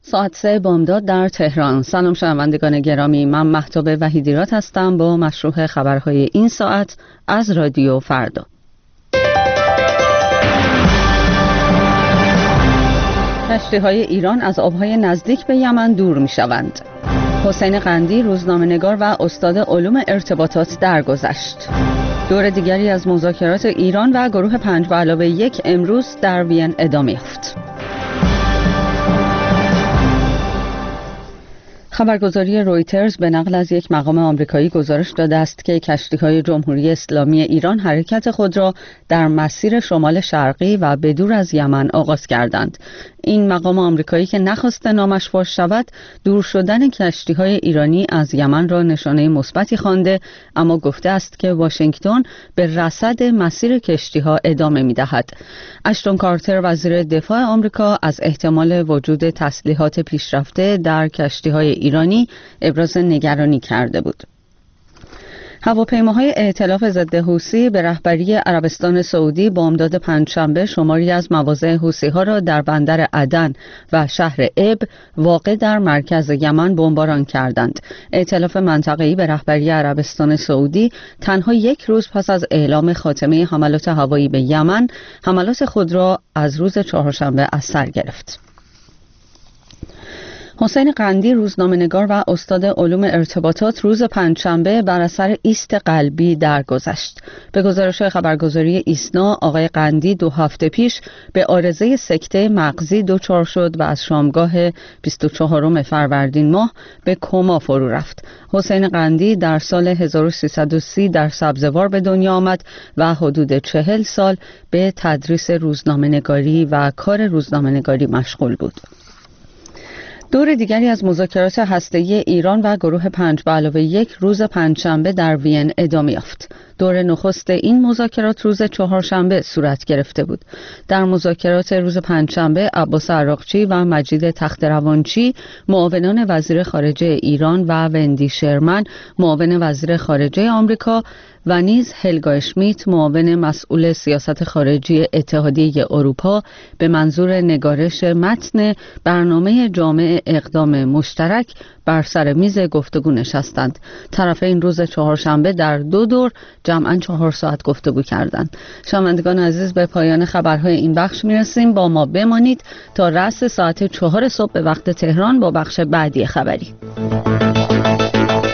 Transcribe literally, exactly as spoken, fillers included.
ساعت سه بامداد در تهران. سلام شنوندگان گرامی، من مهتاب وحیدیرات هستم با مشروع خبرهای این ساعت از رادیو فردا. کشتی‌های ایران از آبهای نزدیک به یمن دور می‌شوند. حسین قندی روزنامه‌نگار و استاد علوم ارتباطات درگذشت. دور دیگری از مذاکرات ایران و گروه پنج به علاوه یک امروز در وین ادامه یافت. خبرگزاری رویترز به نقل از یک مقام آمریکایی گزارش داده است که کشتی‌های جمهوری اسلامی ایران حرکت خود را در مسیر شمال شرقی و به دور از یمن آغاز کردند. این مقام آمریکایی که نخواسته نامش فاش شود، دور شدن کشتی‌های ایرانی از یمن را نشانه مثبتی خوانده، اما گفته است که واشنگتن به رصد مسیر کشتی‌ها ادامه می‌دهد. اشتون کارتر وزیر دفاع آمریکا از احتمال وجود تسلیحات پیشرفته در کشتی‌های ایرانی ابراز نگرانی کرده بود. هواپیماهای ائتلاف ضد حوثی به رهبری عربستان سعودی بامداد پنجشنبه شماری از مواضع حوثی‌ها را در بندر عدن و شهر اب واقع در مرکز یمن بمباران کردند. ائتلاف منطقه‌ای به رهبری عربستان سعودی تنها یک روز پس از اعلام خاتمه حملات هوایی به یمن، حملات خود را از روز چهارشنبه از سر گرفت. حسین قندی روزنامه‌نگار و استاد علوم ارتباطات روز پنجشنبه بر اثر ایست قلبی درگذشت. به گزارش خبرگزاری ایسنا، آقای قندی دو هفته پیش به عارضه سکته مغزی دچار شد و از شامگاه بیست و چهارم فروردین ماه به کما فرو رفت. حسین قندی در سال هزار و سیصد و سی در سبزوار به دنیا آمد و حدود چهل سال به تدریس روزنامه‌نگاری و کار روزنامه‌نگاری مشغول بود. دور دیگری از مذاکرات هسته‌ای ایران و گروه پنج به علاوه یک روز پنجشنبه در وین ادامه یافت. دور نخست این مذاکرات روز چهارشنبه صورت گرفته بود. در مذاکرات روز پنجشنبه عباس عراقچی و مجید تخت‌روانچی معاونان وزیر خارجه ایران و وندی شرمن معاون وزیر خارجه آمریکا و نیز هلگا اشمیت معاون مسئول سیاست خارجی اتحادیه اروپا به منظور نگارش متن برنامه جامع اقدام مشترک بر سر میز گفتگو نشستند. طرفین روز چهارشنبه در دو دور جمعاً چهار ساعت گفتگو کردند. شنوندگان عزیز، به پایان خبرهای این بخش میرسیم. با ما بمانید تا رأس ساعت چهار صبح به وقت تهران با بخش بعدی خبری.